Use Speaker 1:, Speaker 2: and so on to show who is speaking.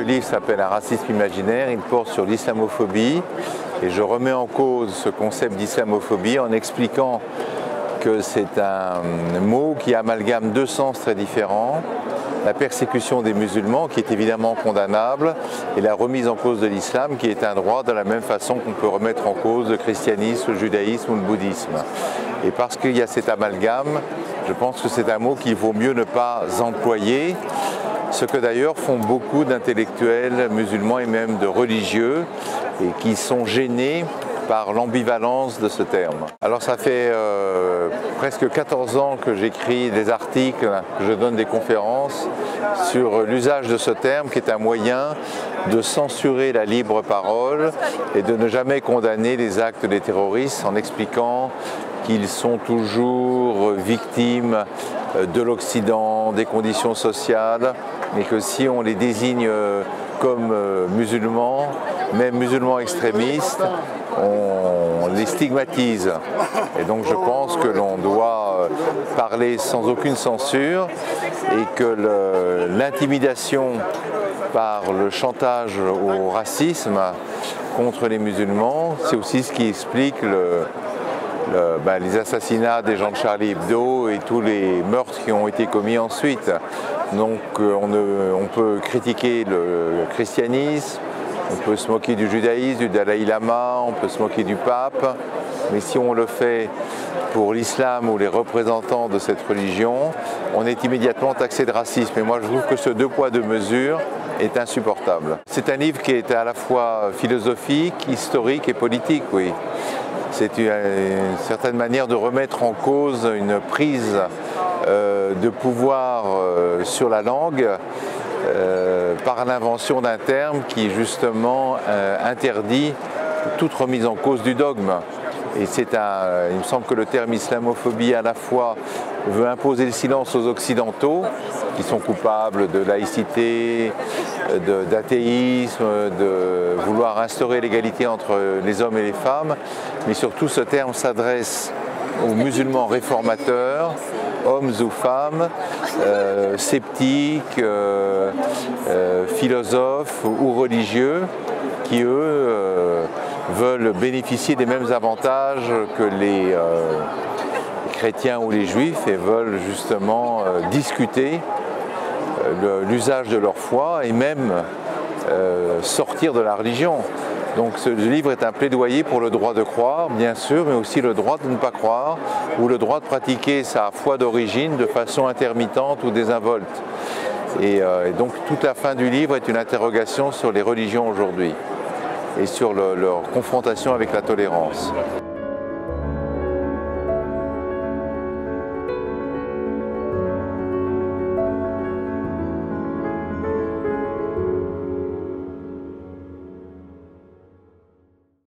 Speaker 1: livre s'appelle « Un racisme imaginaire », il porte sur l'islamophobie et je remets en cause ce concept d'islamophobie en expliquant que c'est un mot qui amalgame deux sens très différents, la persécution des musulmans qui est évidemment condamnable et la remise en cause de l'islam qui est un droit de la même façon qu'on peut remettre en cause le christianisme, le judaïsme ou le bouddhisme. Et parce qu'il y a cet amalgame, je pense que c'est un mot qu'il vaut mieux ne pas employer, ce que d'ailleurs font beaucoup d'intellectuels musulmans et même de religieux et qui sont gênés par l'ambivalence de ce terme. Alors ça fait presque 14 ans que j'écris des articles, que je donne des conférences sur l'usage de ce terme qui est un moyen de censurer la libre parole et de ne jamais condamner les actes des terroristes en expliquant qu'ils sont toujours victimes de l'Occident, des conditions sociales, mais que si on les désigne comme musulmans, même musulmans extrémistes, on les stigmatise. Et donc je pense que l'on doit parler sans aucune censure et que l'intimidation par le chantage au racisme contre les musulmans, c'est aussi ce qui explique les assassinats des gens de Charlie Hebdo et tous les meurtres qui ont été commis ensuite. Donc on peut critiquer le christianisme, on peut se moquer du judaïsme, du Dalai Lama, on peut se moquer du pape, mais si on le fait pour l'islam ou les représentants de cette religion, on est immédiatement taxé de racisme. Et moi je trouve que ce deux poids deux mesures est insupportable. C'est un livre qui est à la fois philosophique, historique et politique, oui. C'est une certaine manière de remettre en cause une prise de pouvoir sur la langue par l'invention d'un terme qui justement interdit toute remise en cause du dogme. Et il me semble que le terme islamophobie à la fois veut imposer le silence aux occidentaux qui sont coupables de laïcité, d'athéisme, de vouloir instaurer l'égalité entre les hommes et les femmes, mais surtout ce terme s'adresse aux musulmans réformateurs, hommes ou femmes, sceptiques, philosophes ou religieux, qui eux veulent bénéficier des mêmes avantages que les chrétiens ou les juifs et veulent justement discuter l'usage de leur foi et même sortir de la religion. Donc ce livre est un plaidoyer pour le droit de croire, bien sûr, mais aussi le droit de ne pas croire ou le droit de pratiquer sa foi d'origine de façon intermittente ou désinvolte. Et donc toute la fin du livre est une interrogation sur les religions aujourd'hui et sur leur confrontation avec la tolérance.